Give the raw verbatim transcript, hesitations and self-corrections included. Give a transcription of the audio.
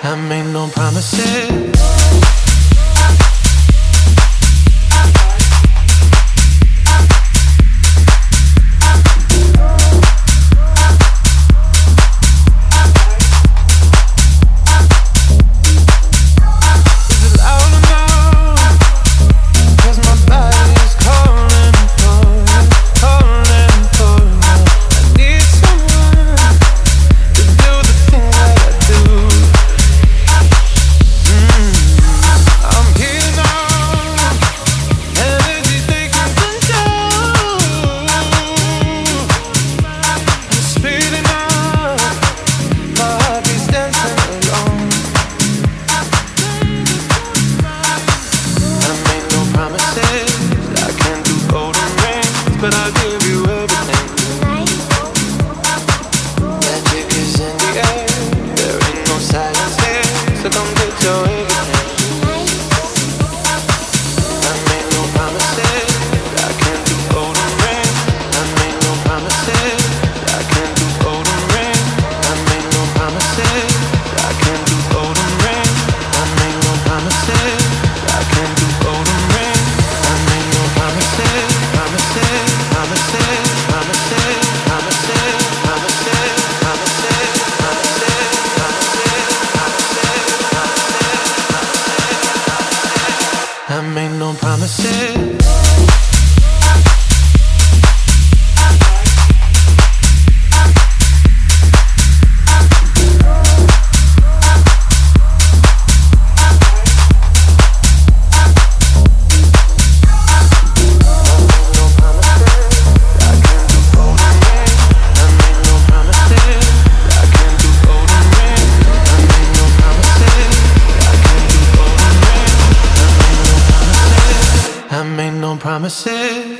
I made no promises. But I'll give you everything. Magic is in the air. There ain't no silence here, so come get your everything. I made no promises, I can't do golden ring. I made no promises, I can't do golden ring. I made no promises, I can't do golden ring. I made no promises, I can't do golden ring. I made no promises, promises. Promises, promises, promises, promises, promises, promises, promises, promises. I made no promises. I made no promises.